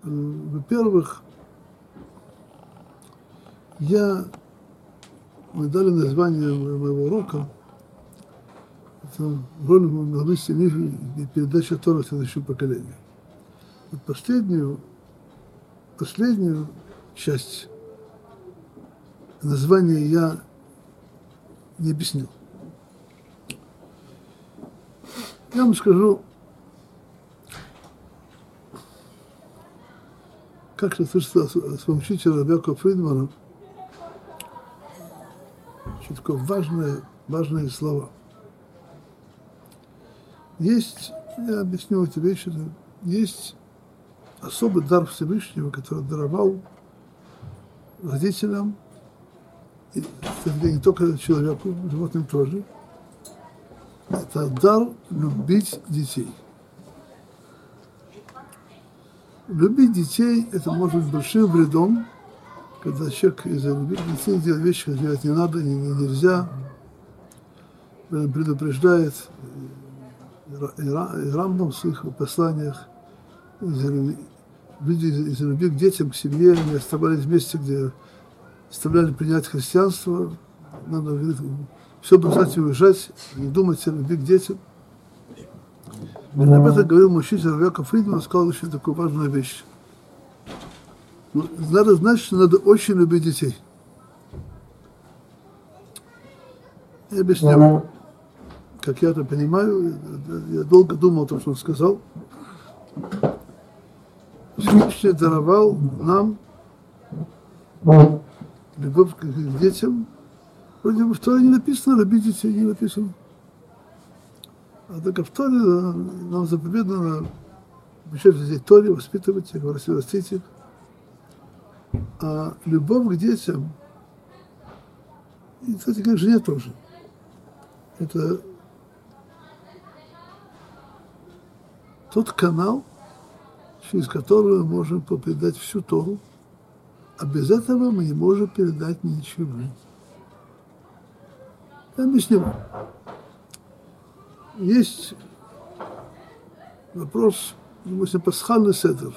Во-первых, мы дали название моего урока, это роль молодой семьи и передача Торы следующему поколению. Вот последнюю часть названия я не объяснил. Я вам скажу, как я слышал о своем учителе Рабби Яаков Фридмана, очень такое важные слова. Я объясню эти вещи, есть особый дар Всевышнего, который даровал родителям, и не только человеку, животным тоже. Это дар любить детей. Любить детей – это может быть большим вредом, когда человек из-за любви детей делает вещи, которые делать не надо, нельзя, предупреждает и Рамбам в своих посланиях, люди из-за любви к детям, к семье, они оставались вместе, где оставляли принять христианство, надо, говорит, все бросать и уезжать, не думать о любви к детям. И об этом говорил мой учитель Рабби Яаков Фридман, сказал очень такую важную вещь. Надо знать, что надо очень любить детей. Я объясню, как я это понимаю, я долго думал о том, что он сказал. Всевышний даровал нам любовь к детям. Вроде бы в Торе не написано любить детей, не написано. А только в Торе нам заповедано обучать детей Торе, воспитывать их, растить их. А любовь к детям, и, кстати, к жене тоже, это тот канал, через который мы можем передать всю Тору, а без этого мы не можем передать ничего. Я объясню. Есть вопрос, допустим, пасхальный седер.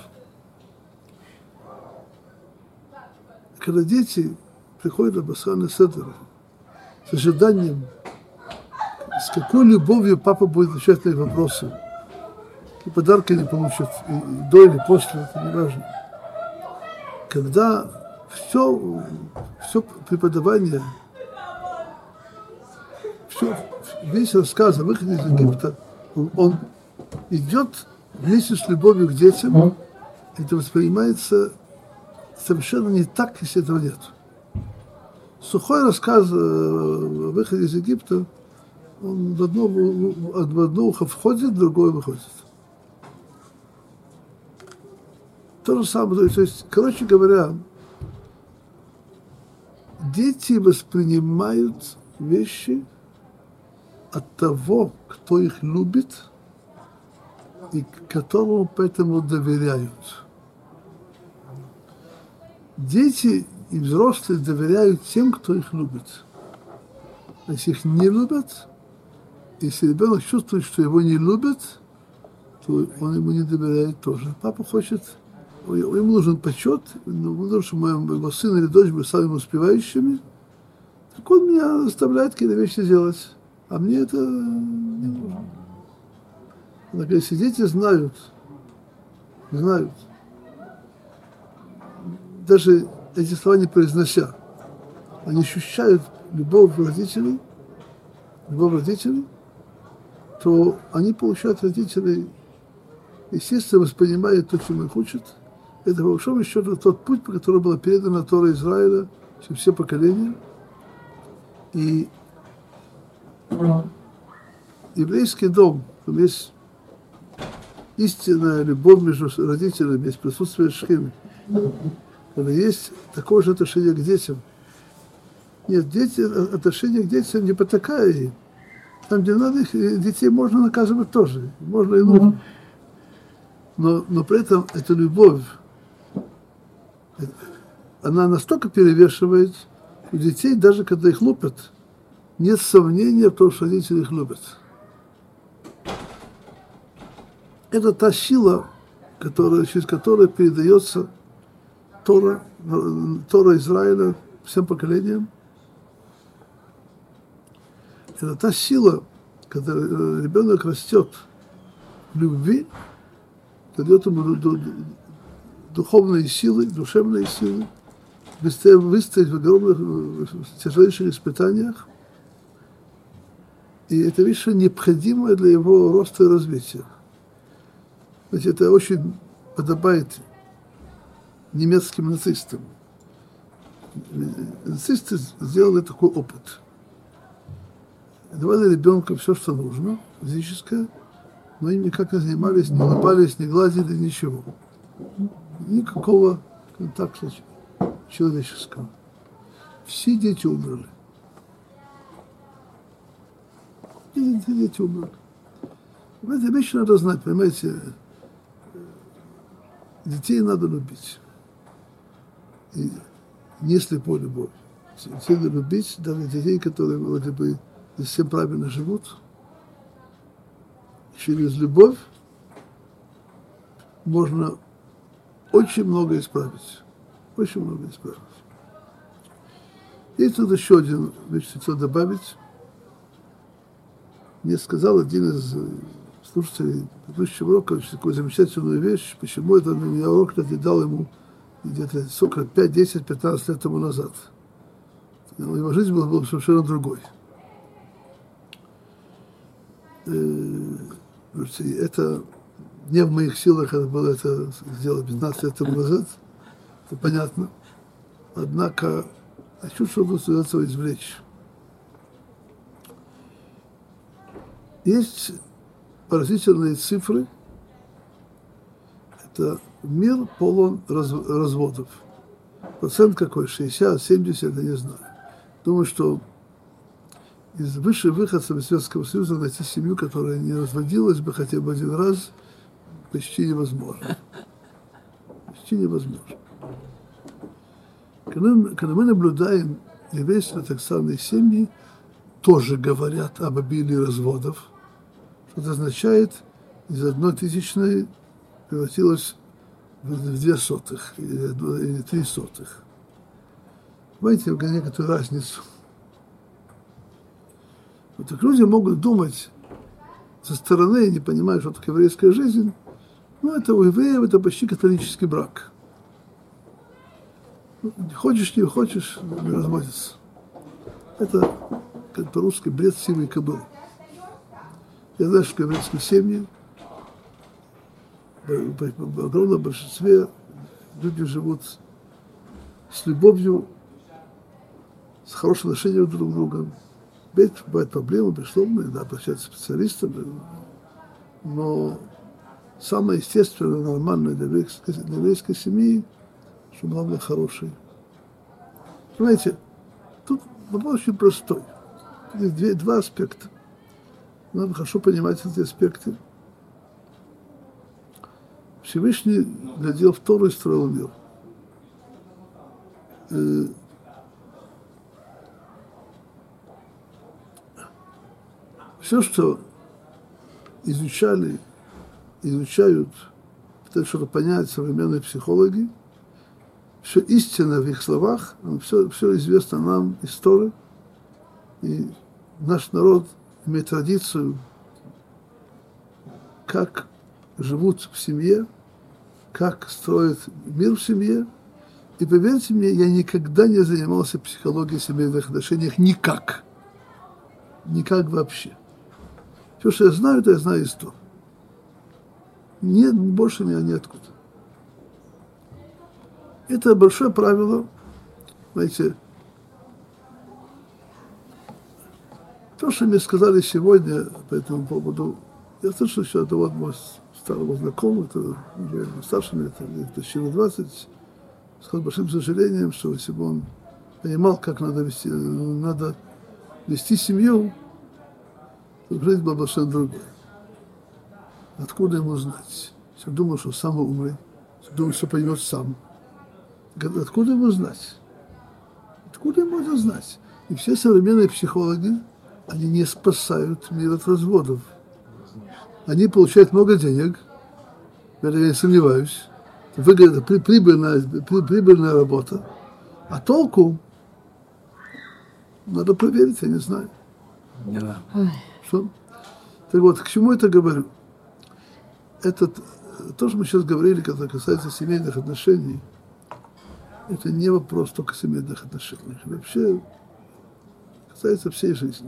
Когда дети приходят на пасхальный седер с ожиданием, с какой любовью папа будет отвечать на их вопросы, и подарки они получат и до или после, это не важно. Когда все преподавание, весь рассказ о выходе из Египта, он идет вместе с любовью к детям, это воспринимается совершенно не так, если этого нет. Сухой рассказ о выходе из Египта, он в одно ухо входит, в другое выходит. То же самое, то есть, короче говоря, дети воспринимают вещи от того, кто их любит и которому поэтому доверяют. Дети и взрослые доверяют тем, кто их любит. А если их не любят, если ребенок чувствует, что его не любят, то он ему не доверяет тоже. Папа хочет, ему нужен почет, нужно, чтобы его сын или дочь были самыми успевающими, так он меня заставляет какие-то вещи делать. А мне это не нужно. Так, если дети знают, даже эти слова не произнося, они ощущают любовь родителей, то они получают родителей, естественно, воспринимают то, чем их учат. Это, по большому счету, тот путь, по которому была передана Тора Израиля через все поколения. И еврейский дом, там есть истинная любовь между родителями, есть присутствие шхины. Когда есть такое же отношение к детям. Нет, отношение к детям не потакая им. Там, где надо, их детей можно наказывать тоже. Можно и нужно. Но при этом эта любовь, она настолько перевешивает у детей, даже когда их лупят, нет сомнения в том, что родители их любят. Это та сила, через которое передается Тора Израиля всем поколениям. Это та сила, когда ребенок растет в любви, дает ему духовные силы, душевные силы, быстрее выстоять в огромных, тяжелейших испытаниях. И это вещь необходимая для его роста и развития. Знаете, это очень подобает немецким нацистам. Нацисты сделали такой опыт. Давали ребенку все, что нужно, физическое, но им никак не занимались, не улыбались, не гладили, ничего. Никакого контакта человеческого. Все дети умерли. Все дети умерли. Эти вещи надо знать, понимаете, детей надо любить. И не слепой любовь. Детей надо любить, даже детей, которые вроде бы совсем правильно живут. Через любовь можно очень много исправить. Очень много исправить. И тут еще один вещь хотел добавить. Мне сказал один из слушателей предыдущего урока такую замечательную вещь, почему это я урок, кстати, дал ему где-то 5, 10, 15 лет тому назад. Его жизнь была совершенно другой. Это не в моих силах это было это сделать 15 лет тому назад, это понятно. Однако хочу что-то из этого извлечь. Есть поразительные цифры. Это мир полон разводов. Процент какой? 60, 70, я не знаю. Думаю, что из высших выходцев из Советского Союза найти семью, которая не разводилась бы хотя бы один раз, почти невозможно. Почти невозможно. Когда мы наблюдаем еврейские ортодоксальные семьи, тоже говорят об обилии разводов, что это означает, из 1/1000 превратилось в 0,02 или 0,03. Понимаете, некоторую разницу. Вот так люди могут думать со стороны, не понимая, что такое еврейская жизнь, ну, это у евреев это почти католический брак. Хочешь, не хочешь, не разводится. Это, как по-русски, бред сивой кобылы. Я знаю, что в еврейской семье в огромном большинстве люди живут с любовью, с хорошим отношением друг к другу. Бывают проблемы, безусловно, иногда обращаются к специалистам, но самое естественное, нормальное для еврейской семьи, что главное хорошее. Понимаете, тут вопрос очень простой. Есть два аспекта. Надо хорошо понимать эти аспекты. Всевышний глядел в Тору и строил мир. Все, что изучают, пытаются что-то понять современные психологи, все истинно в их словах, все известно нам из Торы. И наш народ имеет традицию, как живут в семье, как строят мир в семье. И поверьте мне, я никогда не занимался психологией семейных отношений никак. Никак вообще. Все, что я знаю, это я знаю из Торы. Нет, больше ниоткуда. Это большое правило, знаете, то, что мне сказали сегодня по этому поводу, я слышал, что это вот мой старый знакомый, это уже старше меня, это почти 20, сказал большим сожалением, что если бы он понимал, как надо вести семью, то жизнь была бы совершенно другая. Откуда ему знать? Если он думал, что сам умный, думал, что поймет сам. Откуда ему знать? Откуда ему это знать? И все современные психологи, они не спасают мир от разводов. Они получают много денег, в этом я не сомневаюсь. Выгода, прибыльная работа. А толку надо проверить, я не знаю. Да. Что? Так вот, к чему это говорю? Это то, что мы сейчас говорили, когда касается семейных отношений, это не вопрос только семейных отношений. Вообще касается всей жизни.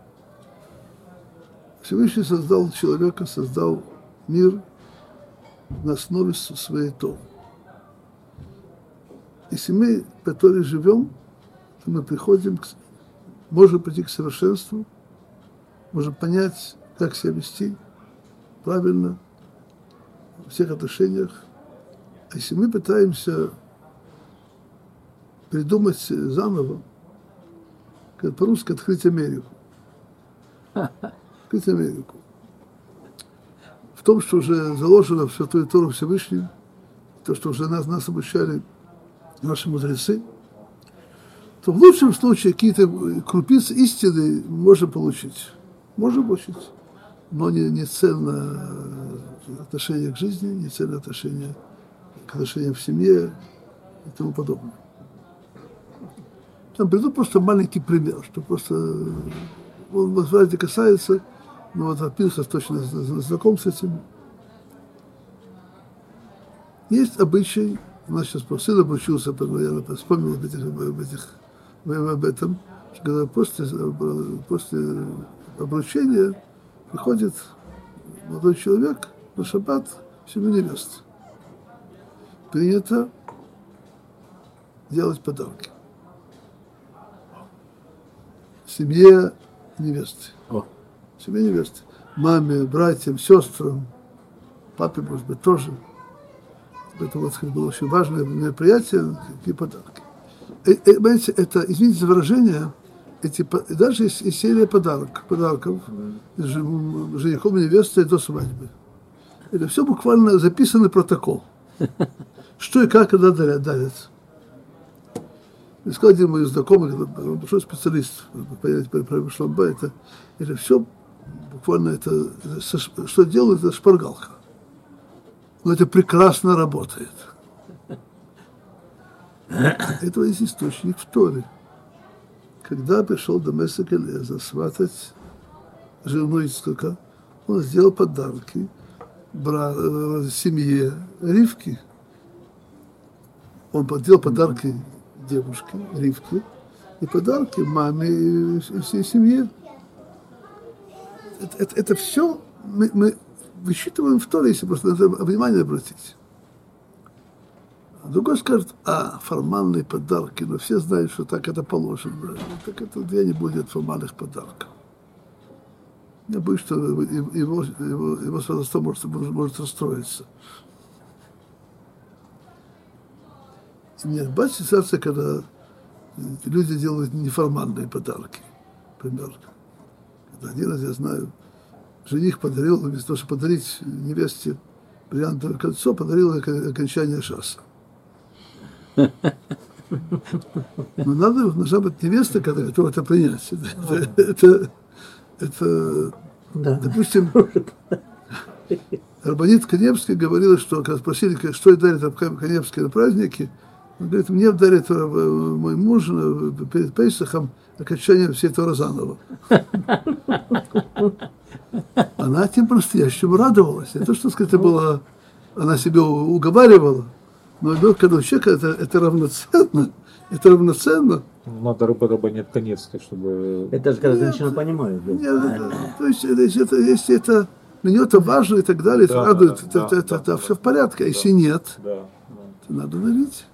Всевышний создал человека, создал мир на основе своей Торы. Если мы по Торе живем, то мы можем прийти к совершенству, можем понять, как себя вести правильно во всех отношениях. А если мы пытаемся придумать заново, как по-русски, открыть Америку. Открыть Америку. В том, что уже заложено в Святую Тору Всевышним, то, что уже нас обучали наши мудрецы, то в лучшем случае какие-то крупицы истины можно получить. Можно получить. Но не ценно отношение к жизни, не ценно отношение к отношениям в семье и тому подобное. Там приду просто маленький пример, что просто он вроде касается, но вот описывается, точно знаком с этим. Есть обычай, у нас сейчас сын обучился, я вспомнил об этом, что когда после обручения приходит молодой человек на шаббат в семью невесты. Принято делать подарки семье невесты. Семье невесты. Маме, братьям, сестрам, папе, может быть, тоже. Это вот было очень важное мероприятие, такие подарки. Понимаете, это, извините за выражение, даже есть серия подарков женихом и невестой до свадьбы. Это все буквально записанный протокол. Что и как, когда дарят. Сказал один мой знакомый, большой специалист, понять про Шломба, это все буквально, что делают, это шпаргалка. Но это прекрасно работает. Это есть источник в Торе. Когда пришел до Месса Келеза сватать жену Ицхака, он сделал подарки семье Ривки. Он сделал подарки девушке Ривке и подарки маме и всей семье. Это все мы высчитываем в Торе, если просто надо внимание обратить. А другой скажет, формальные подарки, но все знают, что так это положено. Так это где не будет формальных подарков. Я боюсь, что его сватовство может расстроиться. Нет, бывает ситуация, когда люди делают неформальные подарки. Например, когда один раз, я знаю, жених подарил, вместо того, чтобы подарить невесте бриллиантовое кольцо, подарил окончание шаса. Но должна быть невеста, которая готова это принять. Допустим, Рабанит Каневский говорила, что когда спросили, что ей дарит Рабхайм Каневский на праздники, он говорит, мне дарит мой муж перед Пейсахом окончание всей Торы заново. Она тем по-настоящему радовалась. Не то, что сказать, было, она себя уговаривала, но когда у человека это равноценно. Надо Рабанит Каневский, чтобы... Это же когда женщина понимает. То есть, если это для нее это важно и так далее, это радует, это все в порядке. А если нет, то надо дарить.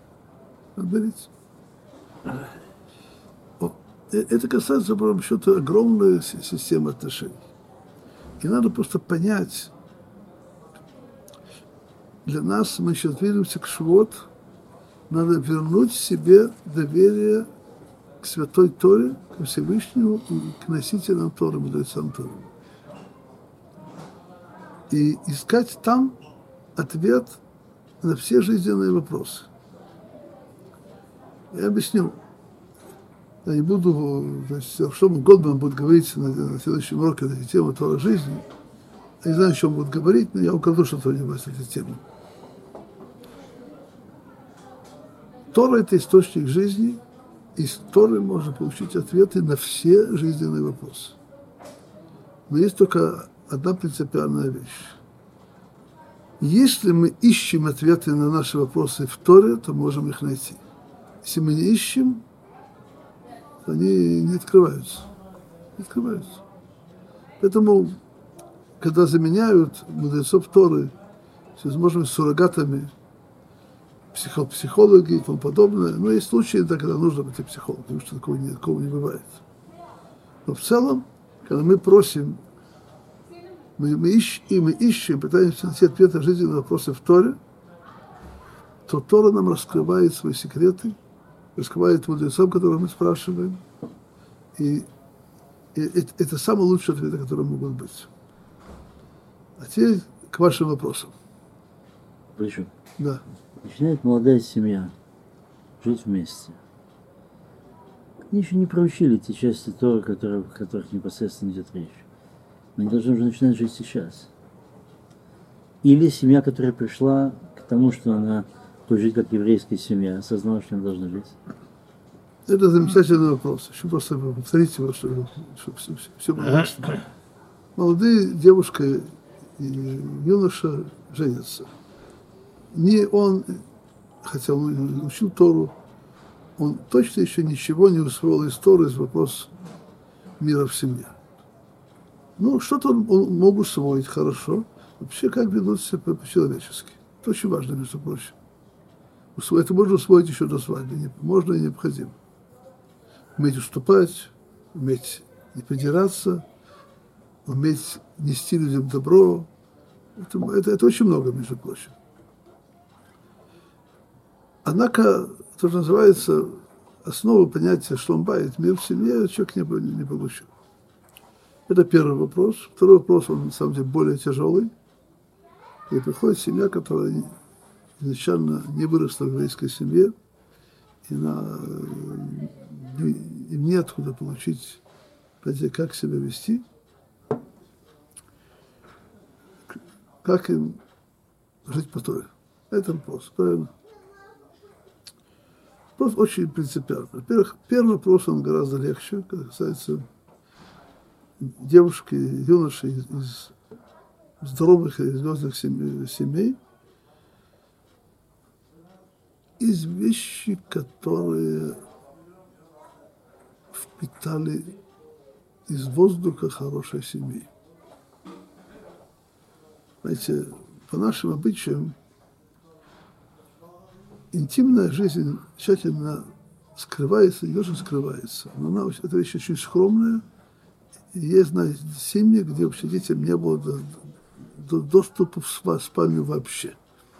Это касается, по большому счету, огромной системы отношений. И надо просто понять, для нас, мы сейчас движемся к Швот, надо вернуть себе доверие к Святой Торе, к Всевышнему и к носителям Торы, мудрецам Торы. И искать там ответ на все жизненные вопросы. Я объясню. Я не буду, то есть, что Гольдман будет говорить на следующем уроке на тему Тора жизни, Я не знаю, о чем будут говорить, но я укажу, что кто-нибудь эту тему. Тора – это источник жизни, и из Торы можно получить ответы на все жизненные вопросы. Но есть только одна принципиальная вещь. Если мы ищем ответы на наши вопросы в Торе, то можем их найти. Если мы не ищем, то они не открываются. Не открываются. Поэтому, когда заменяют мудрецов Торы всевозможными суррогатами, психологи и тому подобное, но есть случаи, когда нужно быть психологом, потому что такого не бывает. Но в целом, когда мы просим, мы ищем, пытаемся найти ответы на жизненные вопросы в Торе, то Тора нам раскрывает свои секреты, раскрывает мудрецам, которых мы спрашиваем, и это самый лучший ответ, который могут быть. А теперь к вашим вопросам. Причем? Да. Начинает молодая семья жить вместе. Они еще не проучили те части Торы, о которых непосредственно идет речь. Но они должны уже начинать жить сейчас. Или семья, которая пришла к тому, что она хочет жить как еврейская семья, осознала, что она должна жить. Это замечательный вопрос. Еще просто повторите его, чтобы все было ясно. Молодые девушка и юноша женятся. Не он, хотя он учил Тору, он точно еще ничего не усвоил из Торы, из вопроса мира в семье. Ну, что-то он мог усвоить хорошо. Вообще, как ведут себя по-человечески. Это очень важно, между прочим. Это можно усвоить еще до свадьбы. Можно и необходимо. Уметь уступать, уметь не придираться, уметь нести людям добро. Это очень много, между прочим. Однако, то, что называется, основа понятия шломбайт, мир в семье, человек не получил. Это первый вопрос. Второй вопрос, он на самом деле более тяжелый. И приходит семья, которая изначально не выросла в еврейской семье, и им неоткуда получить, как себя вести, как им жить по Торе. Это вопрос, правильно? Вопрос очень принципиальный. Во-первых, первый вопрос, он гораздо легче, когда касается девушки, юношей из здоровых и религиозных семей, из вещей, которые впитали из воздуха хорошей семьи. Знаете, по нашим обычаям, интимная жизнь тщательно скрывается, не очень скрывается. Но эта вещь очень скромная. И есть, знаете, семьи, где вообще детям не было доступа в спальню вообще.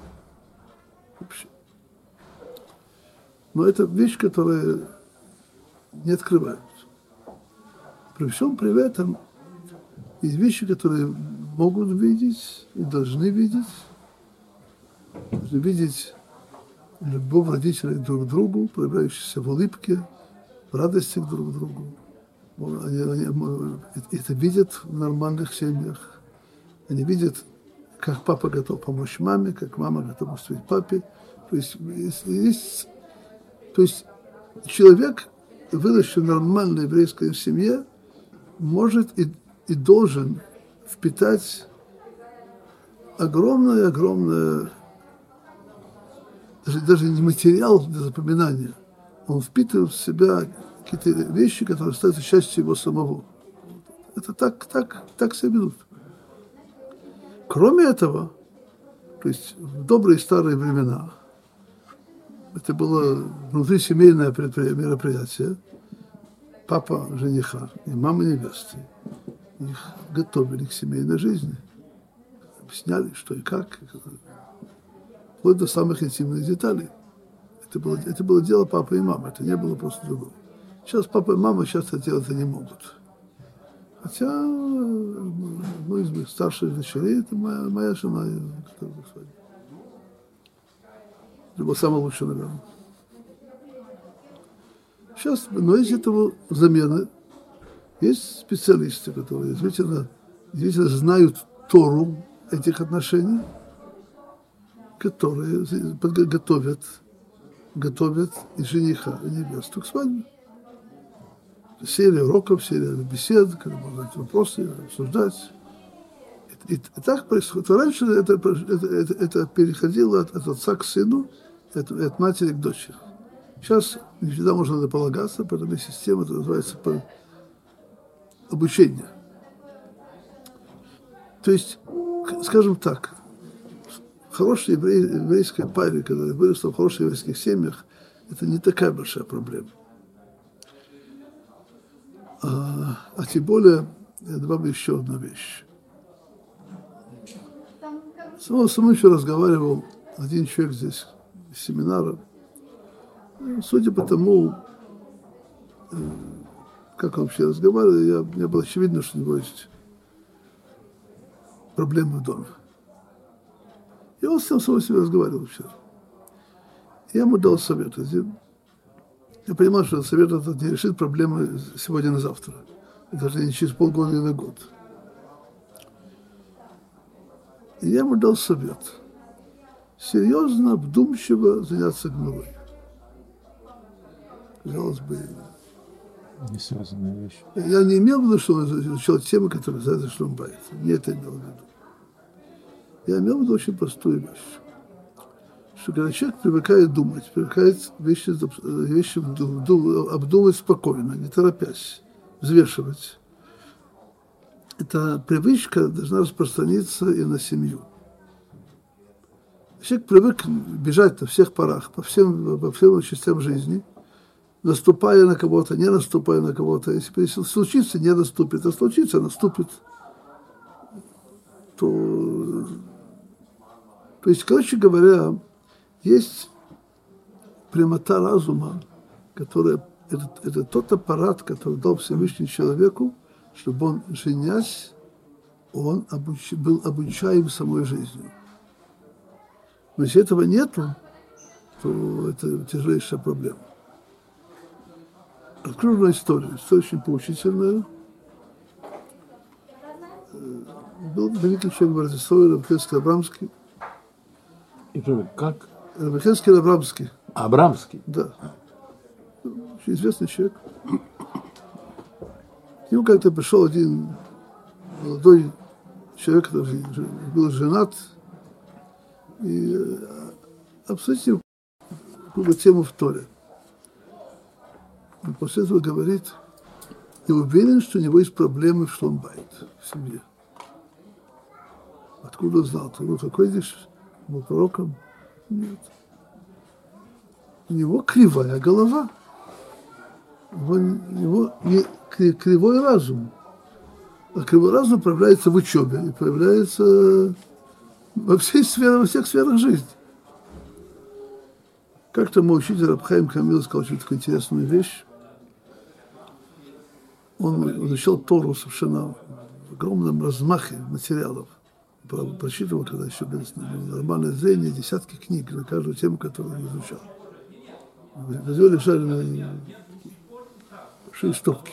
Но это вещь, которая не открывается. При всем при этом есть вещи, которые могут видеть и должны видеть. Должны видеть любовь родителей друг к другу, проявляющуюся в улыбке, в радости друг к другу. Они это видят в нормальных семьях. Они видят, как папа готов помочь маме, как мама готова помочь папе. То есть человек, выросший в нормальной еврейской семье, может и должен впитать огромное, даже не материал для запоминания, он впитывает в себя какие-то вещи, которые становятся частью его самого. Это так себя ведут. Кроме этого, то есть в добрые старые времена, это было внутрисемейное мероприятие, папа жениха и мама невесты, их готовили к семейной жизни, объясняли, что и как, вплоть до самых интимных деталей. Это было дело папы и мамы, это не было просто другого. Сейчас папа и мама часто делать это не могут. Хотя, из моих старших дочерей, это моя жена, которая была свадьба. Это было самое лучшее, наверное. Сейчас, но из этого замены есть специалисты, которые действительно знают Тору этих отношений, которые готовят и жениха, и невесту к свадьбе. Серия уроков, серия бесед, когда можно задать вопросы, обсуждать. И так происходит. Раньше это переходило от отца к сыну, от матери к дочери. Сейчас не всегда можно полагаться, поэтому система это называется обучение. То есть, скажем так, хорошая еврейская паре, которая выросла в хороших еврейских семьях, это не такая большая проблема. А тем более, я добавлю еще одну вещь. Со мной еще разговаривал один человек здесь из семинара. Судя по тому, как он вообще разговаривал, мне было очевидно, что у него есть проблемы в доме. И он сам с собой разговаривал вчера. Я ему дал совет один. Я понимал, что совет этот не решит проблемы сегодня на завтра. Даже не через полгода или на год. И я ему дал совет. Серьезно, вдумчиво заняться гмурой. Казалось бы, Не связанная вещь. я не имел в виду, что он изучал темы, которые называются шлумбайт. Не это имел в виду. Я имел в виду очень простую вещь. Что когда человек привыкает думать, привыкает вещи обдумывать спокойно, не торопясь, взвешивать, эта привычка должна распространиться и на семью. Человек привык бежать на всех парах, по всем частям жизни, наступая на кого-то, не наступая на кого-то. Если случится, не наступит, а случится, наступит. То есть, короче говоря, есть прямота разума, которая это тот аппарат, который дал Всевышний человеку, чтобы он, женясь, он был обучаем самой жизнью. Но если этого нету, то это тяжелейшая проблема. Открою одну историю. История очень поучительная. Был великий человек в Рождестве, Рабхенский Абрамский. И что, как? Рабхенский Абрамский. Абрамский? Да. Очень известный человек. К нему как-то пришел один молодой человек, который был женат, и обсудить с ним какую-то тему в Торе. Он после этого говорит, я уверен, что у него есть проблемы в шломбайт, в семье. Откуда он знал? Ты был какой здесь? Был пророком? Нет. У него кривая голова. У него не кривой разум. А кривой разум проявляется в учебе и проявляется во всех сферах жизни. Как-то мой учитель Раб Хаим Камил сказал очень такую интересную вещь. Он изучал Тору совершенно в огромном размахе материалов. Прочитывал, когда еще было нормальное зрение, десятки книг на каждую тему, которую он изучал. На него лежали на 6 стопки.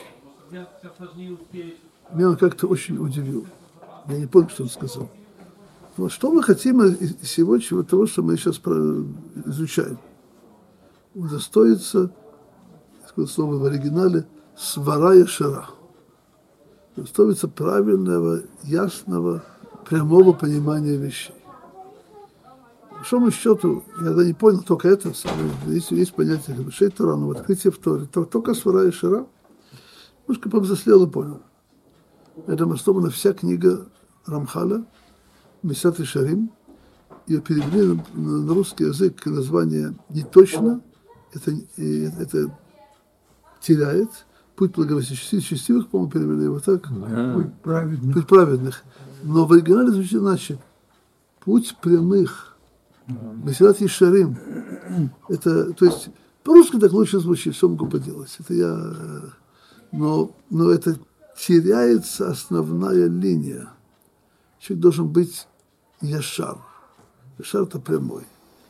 Меня он как-то очень удивил. Я не помню, что он сказал. Но что мы хотим из всего того, что мы сейчас изучаем? Удостоиться, слово в оригинале, свара яшера. Удостоиться правильного, ясного, прямого понимания вещей. По большому счету, я тогда не понял только это, есть понятие Хидушей Тора, но в открытии в Торе, только свара яшера, немножко повзрослел и понял. Это основана вся книга Рамхаля, Месат Ишарим, ее перевели на русский язык название не точно, это теряет. Путь благочестивых, по-моему, перевели его так. Путь праведных. Путь праведных. Но в оригинале звучит иначе. Путь прямых. Месат Ишарим. Это, то есть, по-русски так лучше звучит, все могу поделать. Это я... Но это теряется основная линия. Человек должен быть яшар. Яшар – это прямой.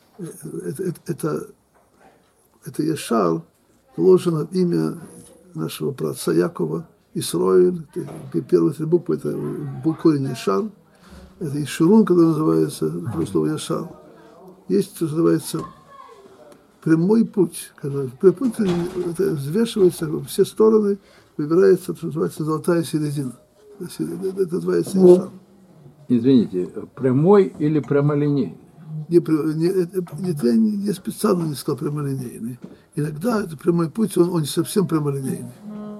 Это яшар положено в имя нашего праотца Якова, Исроэль. Первые 3 буквы – это корень яшар. Это и ширун, который называется, такое слово яшар. Есть, что называется, прямой путь. Прямой путь это взвешивается во все стороны, выбирается, что называется, золотая середина. Это называется яшар. Извините, прямой или прямолинейный? Не специально не сказал прямолинейный. Иногда это прямой путь, он не совсем прямолинейный.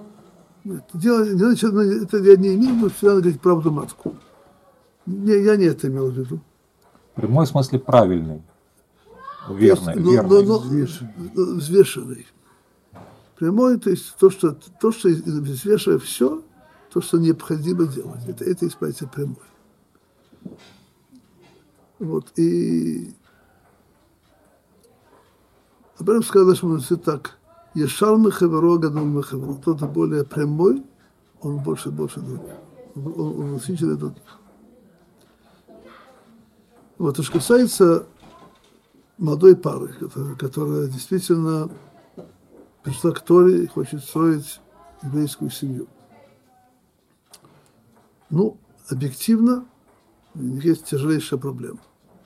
Это я не имею в виду, всегда надо говорить правду матку. Я не это имел в виду. Прямой в смысле правильный. Верный. Взвешенный. Прямой, то есть то, что взвешивая все, то, что необходимо делать. Это есть понятие прямой. Вот, и Абрам сказал нашему мудрецу так: Ешар мехеверо гадол мехеверо. Кто-то более прямой, он больше других. Он насыщенный других. Вот, то, что касается молодой пары, которая действительно пришла к Торе и хочет строить еврейскую семью. Ну, объективно, у них есть тяжелейшая проблема.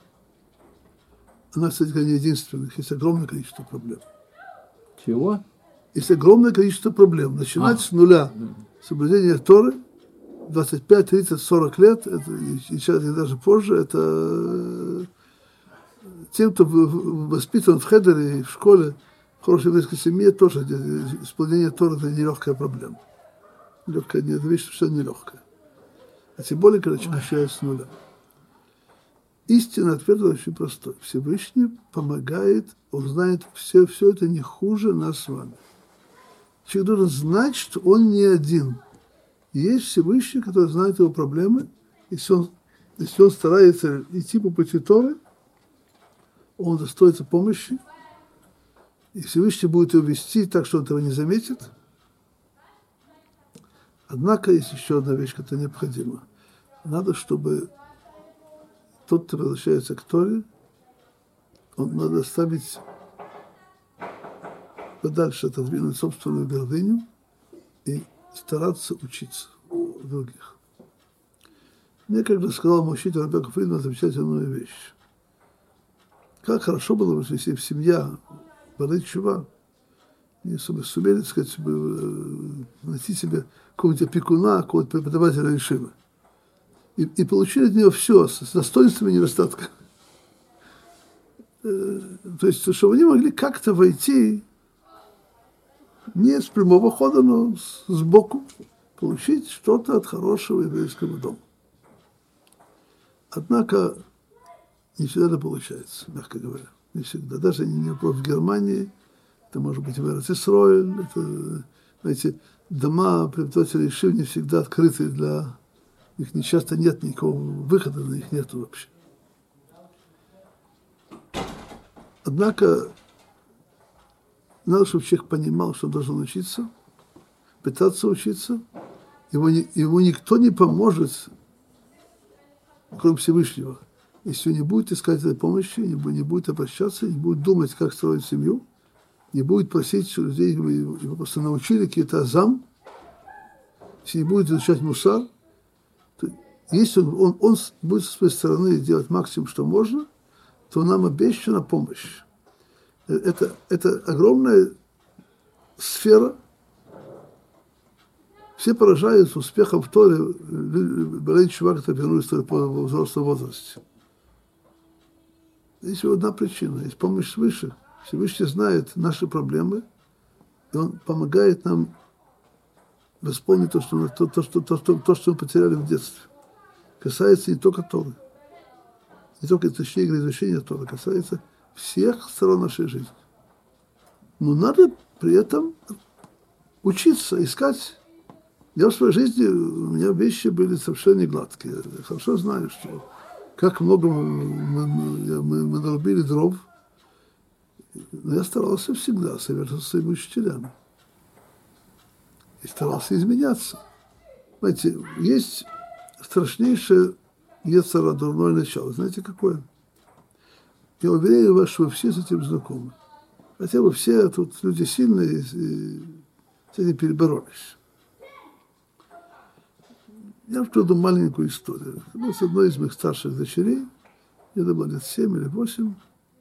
Она, кстати, не единственная, есть огромное количество проблем. Чего? Есть огромное количество проблем. Начинать с нуля соблюдения Торы 25, 30, 40 лет, это, и сейчас, и даже позже, это тем, кто воспитан в хедере и в школе, в хорошей еврейской семье, тоже исполнение Торы – это нелегкая проблема. Легкая, не это вещь, что нелегкая. А тем более, когда человек начинает с нуля. Истинный ответ очень простой. Всевышний помогает, он знает все это не хуже нас с вами. Человек должен знать, что он не один. Есть Всевышний, который знает его проблемы. Если он старается идти по пути Торы, он достоится помощи. И Всевышний будет его вести так, что он этого не заметит. Однако есть еще одна вещь, которая необходима. Надо, чтобы тот, кто возвращается к Торе, он надо оставить подальше, отодвинуть собственную гордыню и стараться учиться у других. Мне когда сказал мой учитель Рабби Фридман замечательную вещь. Как хорошо было бы, если семья Балей Тшува не сумели, так сказать, найти себе какого-нибудь опекуна, какого-то преподавателя Ешивы. И получили от нее все с достоинствами и недостатками. То есть, чтобы они могли как-то войти не с прямого хода, но сбоку, получить что-то от хорошего еврейского дома. Однако не всегда это получается, мягко говоря. Не всегда. Даже не в Германии, это может быть в Эрец-Исроэль, это, знаете, дома преподавателей Ешив не всегда открыты для... Их не часто нет никакого выхода, на них нету вообще. Однако надо, чтобы человек понимал, что он должен учиться, пытаться учиться. Ему никто не поможет, кроме Всевышнего. Если он не будет искать этой помощи, не будет обращаться, не будет думать, как строить семью, не будет просить, что людей его просто научили какие-то азам, если не будет изучать мусар, то если он будет со своей стороны делать максимум, что можно, то нам обещана помощь. Это огромная сфера. Все поражаются успехом в Торе, Балей Тшува, которые вернулись по взрослом возрасте. Есть одна причина, есть помощь свыше. Всевышний знает наши проблемы, и он помогает нам восполнить то, что мы потеряли в детстве. Касается не только Торы, не только, точнее, изучения Торы, касается всех сторон нашей жизни. Но надо при этом учиться, искать. Я в своей жизни, у меня вещи были совершенно не гладкие. Я хорошо знаю, что как много мы нарубили дров, но я старался всегда советоваться своими учителями. И старался изменяться. Знаете, есть страшнейшее йецер ара, дурное начало. Знаете, какое? Я уверяю вас, что вы все с этим знакомы. Хотя бы все тут люди сильные и с этим переборолись. Я приведу маленькую историю. Это с одной из моих старших дочерей, где-то было лет 7 или 8.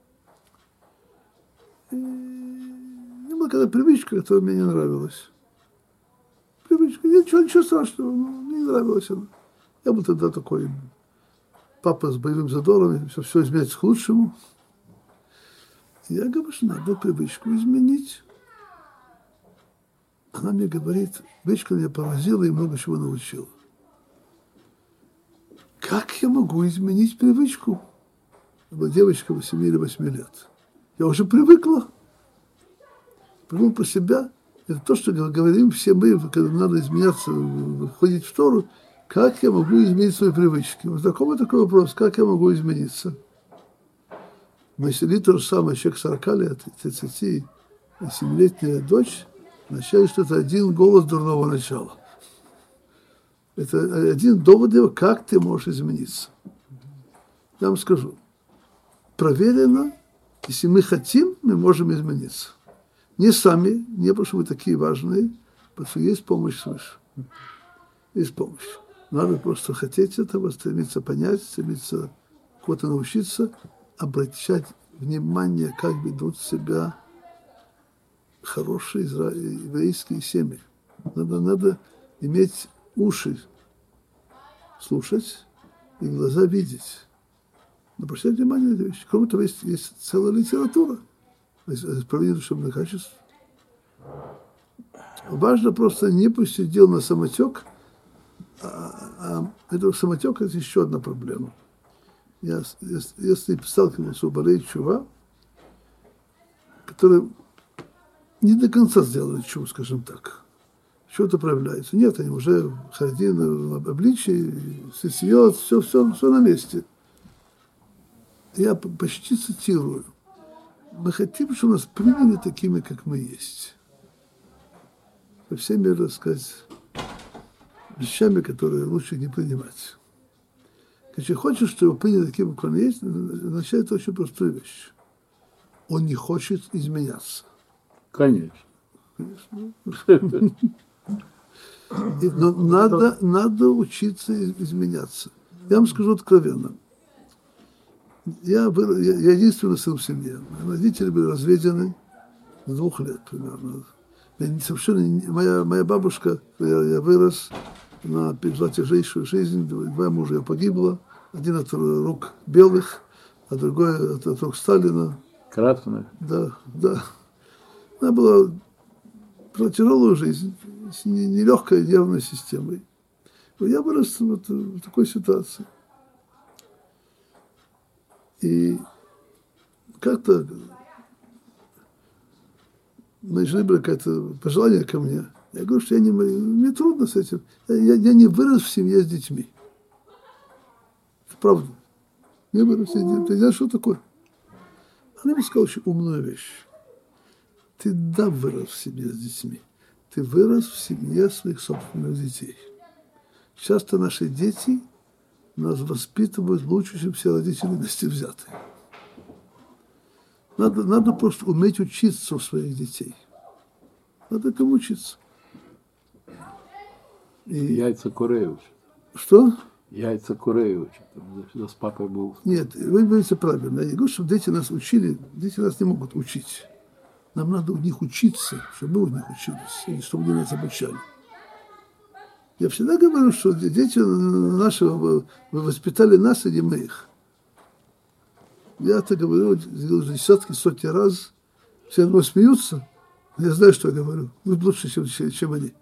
И была какая-то привычка, которая мне не нравилась. Привычка, ничего страшного, мне не нравилась она. Я был тогда такой папа с боевым задором, все изменять к лучшему. И я говорю, что надо привычку изменить. Она мне говорит, привычка меня поразила и много чего научила. Как я могу изменить привычку? Это была девочка 8 или 8 лет. Я уже привыкла. Привыкла про себя. Это то, что говорим все мы, когда надо изменяться, входить в Тору. Как я могу изменить свои привычки? Вот такой вопрос. Как я могу измениться? Мысли то же самое, человек 40 лет, 37-летняя дочь, означает, что это один голос дурного начала. Это один довод, как ты можешь измениться. Я вам скажу. Проверено, если мы хотим, мы можем измениться. Не сами, не потому что мы такие важные, потому что есть помощь свыше. Есть помощь. Надо просто хотеть этого, стремиться понять, стремиться кого-то научиться, обращать внимание, как ведут себя хорошие еврейские семьи. Надо иметь уши слушать и глаза видеть. Обращать внимание на эти вещи. Кроме того, есть целая литература исправления душевных качеств. Важно просто не пустить дело на самотек, это самотек – это еще одна проблема. Если сталкивался у Балей Чува, которые не до конца сделали чуву, скажем так, что-то проявляется. Нет, они уже в хардин, обличии, сисьет, все на месте. Я почти цитирую. Мы хотим, чтобы нас приняли такими, как мы есть. Со всеми, так сказать, вещами, которые лучше не принимать. Если хочешь, чтобы его приняли таким, как он есть, означает очень простую вещь. Он не хочет изменяться. Конечно. Но надо учиться изменяться. Я вам скажу откровенно. Я единственный сын в семье. Мои родители были разведены с 2 лет примерно. Моя бабушка, я вырос, она пережила тяжелейшую жизнь, 2 мужа ее погибло, один от рук белых, а другой от рук Сталина. Красных. Да. Она была тяжелую жизнь, с нелегкой нервной системой. Но я вырос в такой ситуации. И как-то моей жены было какое-то пожелание ко мне. Я говорю, что мне трудно с этим. Я не вырос в семье с детьми. Это правда. Не вырос с детьми. Ты знаешь, что такое? Она мне сказала очень умную вещь. Ты вырос в семье с детьми. Ты вырос в семье своих собственных детей. Часто наши дети нас воспитывают лучше, чем все родители вместе взятые. Надо просто уметь учиться у своих детей. Надо этому учиться. Яйца курей учат. Что? Яйца курей учат. Я с папой был. Нет, вы говорите правильно. Я не говорю, что дети нас учили. Дети нас не могут учить. Нам надо у них учиться, чтобы мы у них учились, или чтобы они нас обучали. Я всегда говорю, что дети наши воспитали нас, а не мы их. Я это говорю десятки, сотни раз. Все над мной смеются. Я знаю, что я говорю. Будет лучше, чем они.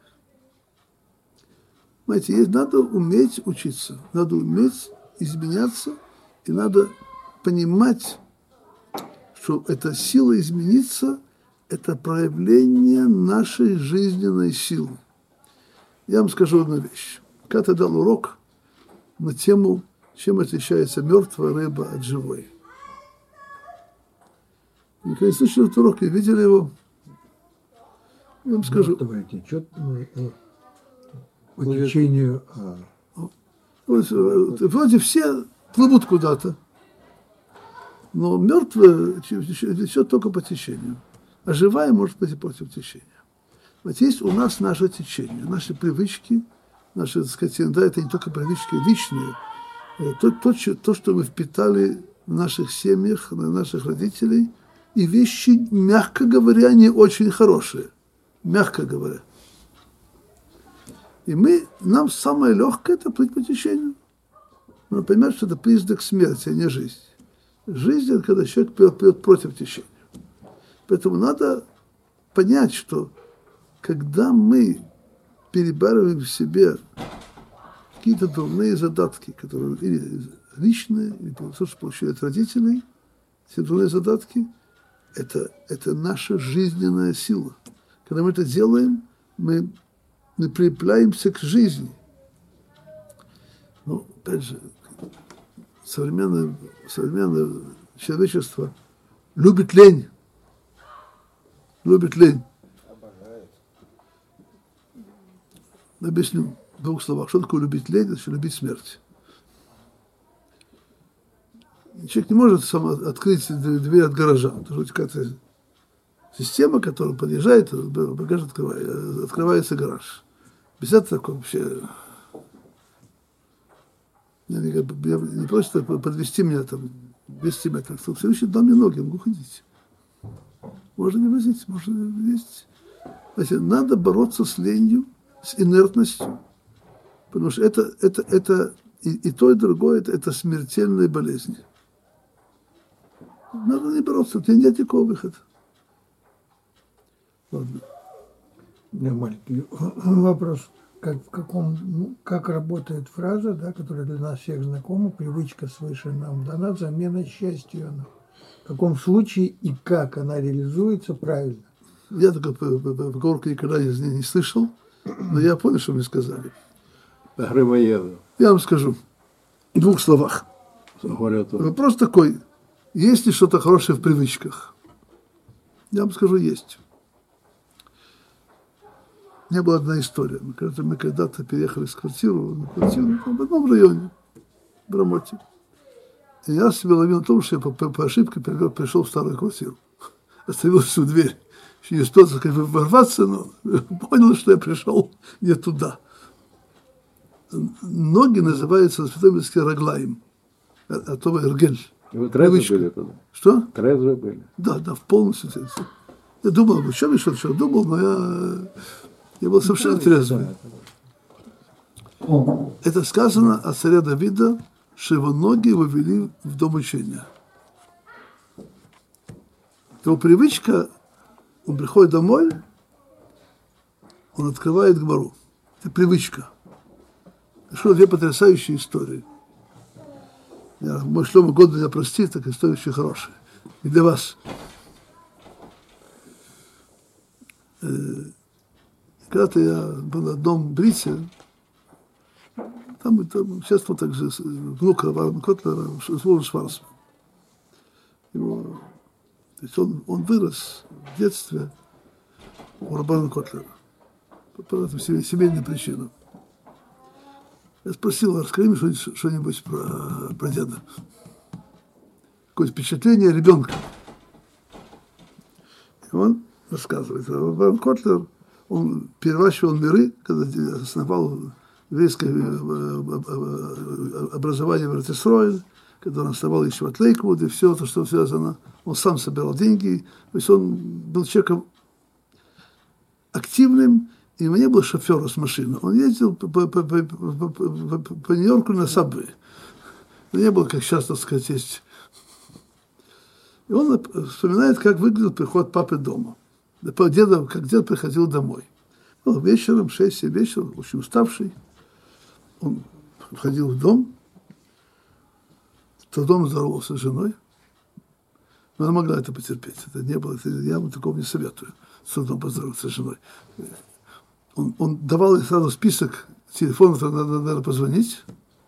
Знаете, надо уметь учиться, надо уметь изменяться, и надо понимать, что эта сила измениться – это проявление нашей жизненной силы. Я вам скажу одну вещь. Когда-то дал урок на тему, чем отличается мертвая рыба от живой. И когда слышали этот урок и видели его, я вам скажу. Мертвое течет по течению. Вроде все плывут куда-то, но мертвая течет только по течению, а живая может быть и против течения. Вот есть у нас наше течение, наши привычки, наши, так сказать, иногда это не только привычки личные, то, что мы впитали в наших семьях, на наших родителей, и вещи, мягко говоря, не очень хорошие, мягко говоря. И нам самое легкое – это плыть по течению. Надо понимать, что это признак смерти, а не жизнь. Жизнь – это когда человек плывет против течения. Поэтому надо понять, что когда мы перебарываем в себе какие-то дурные задатки, которые или личные, или то, что получили от родителей, все дурные задатки, это наша жизненная сила. Когда мы это делаем, мы прилепляемся к жизни. Ну, опять же, современное человечество любит лень. Любит лень. Объясню в двух словах. Что такое любить лень? Это еще любить смерть. Человек не может сам открыть дверь от гаража. Это же какая-то система, которая подъезжает, багаж открывается гараж. Без этого такого вообще... Не просто подвести меня там 200 метров. В следующий дом мне ноги, я могу ходить. Можно не возить, можно есть. Значит, надо бороться с ленью, с инертностью. Потому что это и то, и другое, это смертельная болезнь. Надо не бороться, у тебя нет никакого выхода. Ладно. Да, маленький вопрос. Как работает фраза, да, которая для нас всех знакома, привычка свыше нам дана, замена счастью она. В каком случае и как она реализуется правильно? Я такой поговорку никогда не слышал, но я понял, что мне сказали. Я вам скажу в двух словах. Вопрос такой, есть ли что-то хорошее в привычках? Я вам скажу, есть. У меня была одна история. Мы когда-то переехали на квартиру в одном районе, в Рамоте. И я себя ловил на том, что я по ошибке пришел в старую квартиру. Оставил всю дверь. Еще не успел ворваться, но понял, что я пришел не туда. Ноги называются на святом языке раглаим, а то эргель. Вы трезвы были тогда? Что? Трезвы были? Да, в полностью. Я думал, что я думал, но я был совершенно трезвый. Это сказано от царя Давида, что его ноги вывели в дом учения. Его привычка, он приходит домой, он открывает Гмару. Это привычка. Что две потрясающие истории. Мой Шломо год меня простит, так история очень хорошая. И для вас. Когда-то я был на одном брите, там сейчас вот так же внук Равана Котлера, Звон Шварцман. То есть он вырос в детстве у Рабана Котлера. По семейным причинам. Я спросил, расскажи мне что-нибудь про деда. Какое-то впечатление ребенка. И он рассказывает. Рабан Котлер, он переворачивал миры, когда основал еврейское образование в Эрец-Исроэль, когда он основал Ешиват Лейквуд и все то, что связано. Он сам собирал деньги. То есть он был человеком активным, и у него не было шофера с машины. Он ездил по Нью-Йорку на сабве. Не было, как сейчас, так сказать, есть. И он вспоминает, как выглядел приход папы дома. Как дед приходил домой. Был вечером, 6-7 вечера, очень уставший. Он входил в дом, с трудом здоровался с женой. Но она могла это потерпеть. Это не было, я вам такого не советую. С трудом поздороваться с женой. Он давал ей сразу список телефонов, надо позвонить.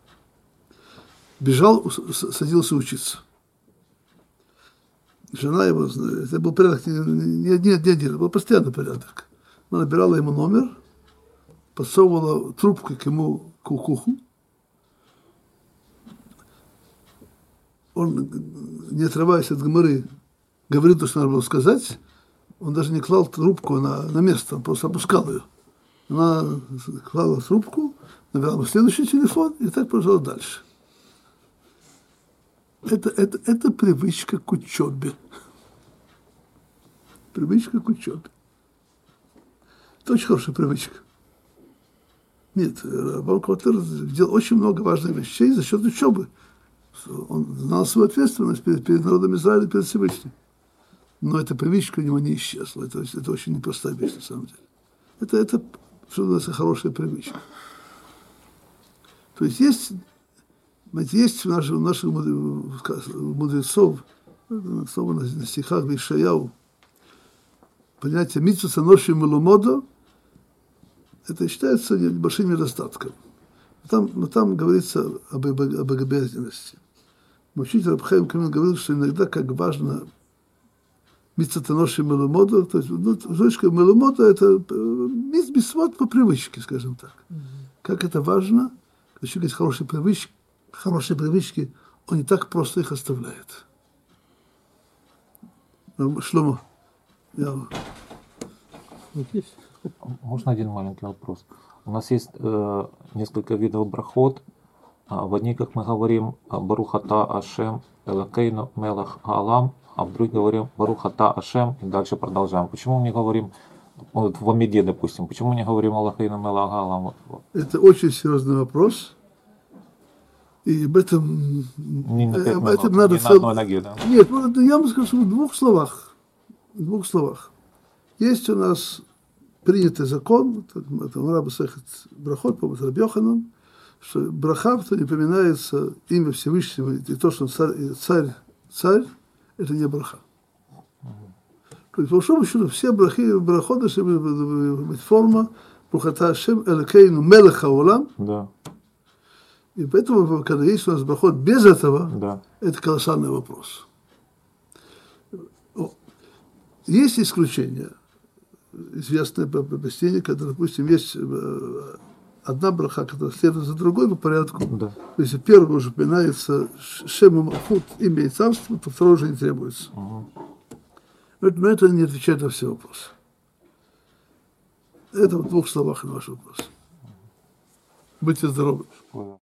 Бежал, садился учиться. Жена его, это был порядок, это был постоянный порядок. Она набирала ему номер, подсовывала трубку к ему к уху. Он, не отрываясь от Гмары, говорил то, что надо было сказать. Он даже не клал трубку на место, он просто опускал ее. Она клала трубку, набирал ему следующий телефон, и так пошел дальше. Это привычка к учебе. Привычка к учебе. Это очень хорошая привычка. Нет, Рабан Котер сделал очень много важных вещей за счет учебы. Он знал свою ответственность перед народом Израиля, перед Всевышним. Но эта привычка у него не исчезла. Это очень непростая вещь, на самом деле. Это что называется, хорошая привычка. То есть есть у наших мудрецов, особенно на стихах Ишаяу, понятие митцва саноши мелумодо, это считается небольшим недостатком. Там говорится об обязанности. Учитель Раб Хаим Камин говорил, что иногда как важно митцва саноши мелумодо, то есть точка мелумодо это митцвот по привычке, скажем так. Как это важно, когда человек есть хорошие привычки, он не так просто их оставляет. Шломо. Можно один маленький вопрос? У нас есть несколько видов брахот. В одних мы говорим Барухата Ашем Элокейну Мелах Гаалам, а в других говорим Барухата Ашем и дальше продолжаем. Почему мы не говорим, вот в Амиде, допустим, почему мы не говорим Элокейну Мелах Гаалам? Это очень серьезный вопрос. И об этом, Не на 5 минут, этом надо... не на одной ноге, да? Нет, я вам скажу в двух словах. Есть у нас принятый закон, это Раба Сехет Брахот, по-моему, Раби Йоханан, что браха, то не упоминается имя Всевышнего, и то, что он царь, это не браха. То есть, по большому счету, все брахот должны быть форма Брухата Ашем Элокейну Мелех Хаолам. Да. И поэтому, когда есть у нас брахот без этого, Да. это колоссальный вопрос. Есть исключения, известные по объяснению, когда, допустим, есть одна браха, которая следует за другой по порядку. Да. Если первый уже упоминается Шем Малхут, имя и царство, то второй уже не требуется. Но это не отвечает на все вопросы. Это в двух словах на ваш вопрос. Будьте здоровы.